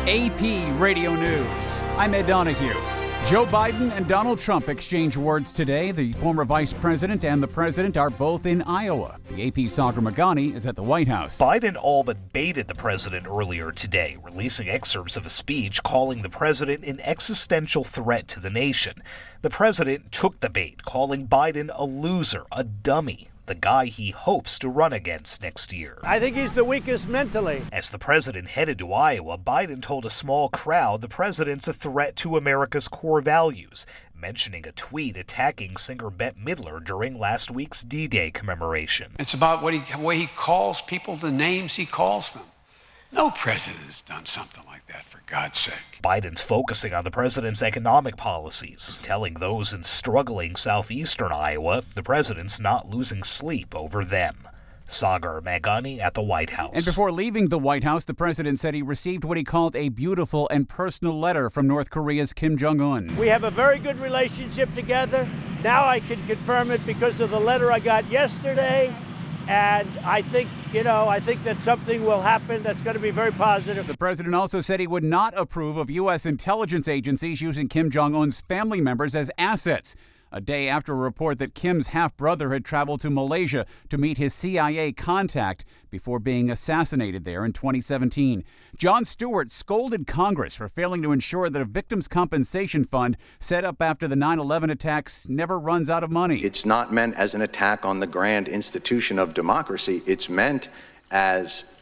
AP Radio News. I'm Ed Donahue. Joe Biden and Donald Trump exchange words today. The former vice president and the president are both in Iowa. The AP's Sagar Meghani is at the White House. Biden all but baited the president earlier today, releasing excerpts of a speech calling the president an existential threat to the nation. The president took the bait, calling Biden a loser, a dummy, the guy he hopes to run against next year. I think he's the weakest mentally. As the president headed to Iowa, Biden told a small crowd the president's a threat to America's core values, mentioning a tweet attacking singer Bette Midler during last week's D-Day commemoration. It's about the way he calls people, the names he calls them. No president has done something like that, for God's sake. Biden's focusing on the president's economic policies, telling those in struggling southeastern Iowa the president's not losing sleep over them. Sagar Meghani at the White House. And before leaving the White House, the president said he received what he called a beautiful and personal letter from North Korea's Kim Jong-un. We have a very good relationship together. Now I can confirm it because of the letter I got yesterday. And I think that something will happen that's going to be very positive. The president also said he would not approve of U.S. intelligence agencies using Kim Jong-un's family members as assets, a day after a report that Kim's half-brother had traveled to Malaysia to meet his CIA contact before being assassinated there in 2017. Jon Stewart scolded Congress for failing to ensure that a victims' compensation fund set up after the 9/11 attacks never runs out of money. It's not meant as an attack on the grand institution of democracy. It's meant as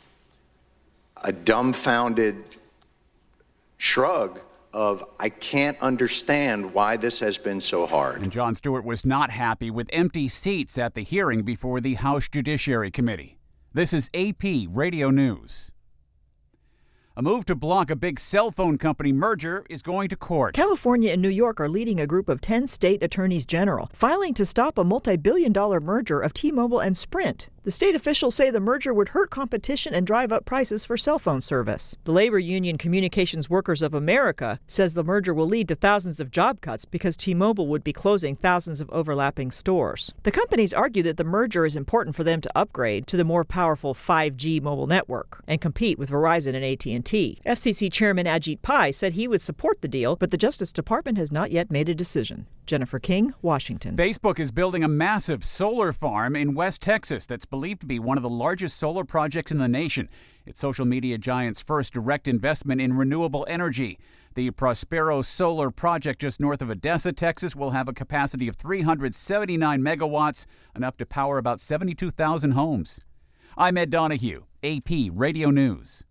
a dumbfounded shrug of, I can't understand why this has been so hard. And Jon Stewart was not happy with empty seats at the hearing before the House Judiciary Committee. This is AP Radio News. A move to block a big cell phone company merger is going to court. California and New York are leading a group of 10 state attorneys general, filing to stop a multi-billion-dollar merger of T-Mobile and Sprint. The state officials say the merger would hurt competition and drive up prices for cell phone service. The labor union Communications Workers of America says the merger will lead to thousands of job cuts because T-Mobile would be closing thousands of overlapping stores. The companies argue that the merger is important for them to upgrade to the more powerful 5G mobile network and compete with Verizon and AT&T. FCC Chairman Ajit Pai said he would support the deal, but the Justice Department has not yet made a decision. Jennifer King, Washington. Facebook is building a massive solar farm in West Texas that's believed to be one of the largest solar projects in the nation. It's social media giant's first direct investment in renewable energy. The Prospero Solar Project just north of Odessa, Texas, will have a capacity of 379 megawatts, enough to power about 72,000 homes. I'm Ed Donahue, AP Radio News.